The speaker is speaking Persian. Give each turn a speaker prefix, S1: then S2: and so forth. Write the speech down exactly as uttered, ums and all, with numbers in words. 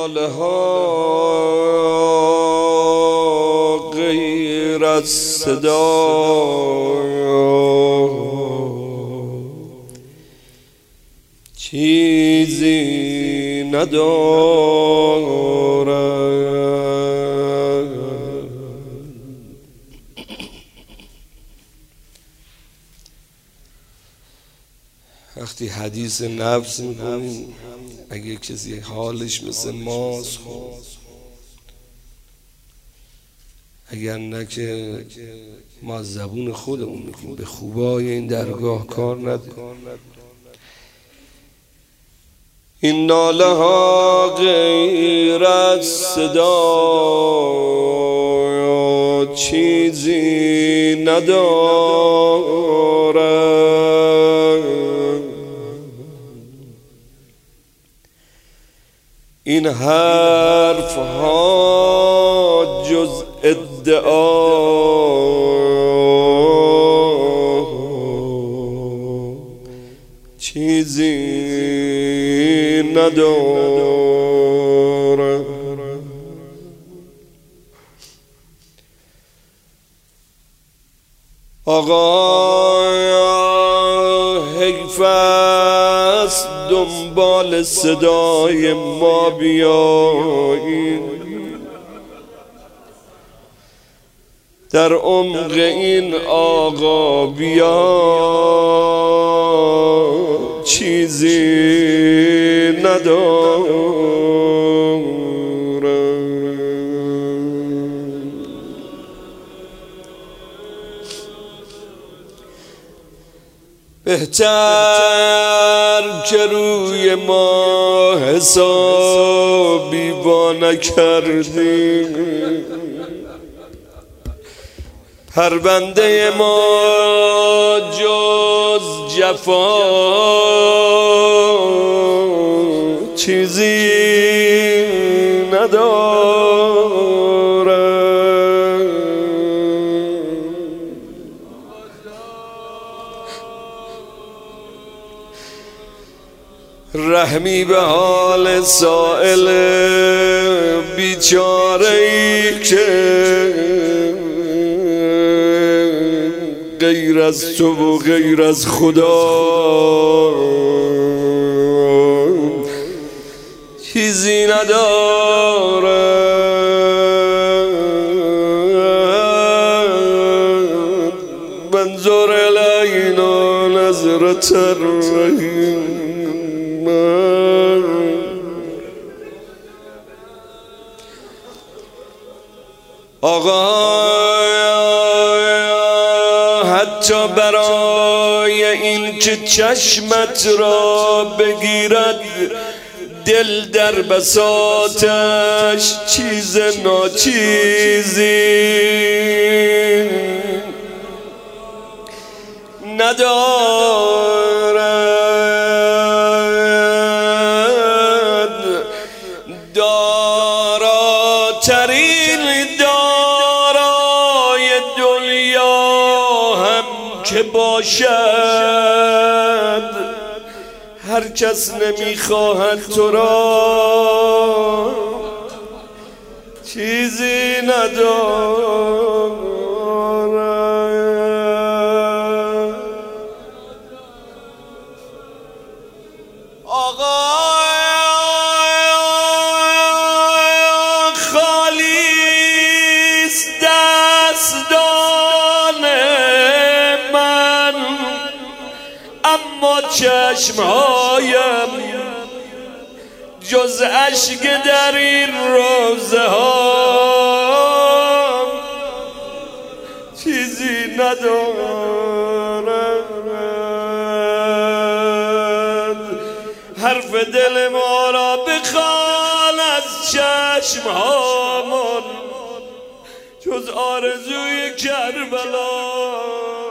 S1: ناله ها غیر از صدا چیزی ندارد. وقتی حدیث نفس میکنیم اگه کسی حالش مثل ماست خب، اگر نه که ما از زبون خودمون میگیم به خوبای این درگاه کار نده. این ناله ها غیر از صدا چیزی ندارد. این حرف ها جز ادعا چیزی ندارد. آقا حیف است دنبال صدای ما بیاییم، در عمق این آقا بیا چیزی ندارم. بهتر که روی ما حسابی با نکردیم، پرونده ما جز جفا چیزی ندارد. رحمی به حال سائل بیچاره‌ای که غیر از تو و غیر از خدا چیزی ندارد. منظور الینا نظرت الرحیم. آقا حتی برای این که چشمت را بگیرد دل در بساطش چیز ناچیزی ندارد. داراترین دارای دنیا هم که باشد هر کس نمیخواهد تو را چیزی ندارد. آقا خالیست دستان من، اما چشمهایم جز اشک در این روزه ها چیزی ندارد. حرف دل ما را بخوان از چشمهامون جز آرزوی کربلا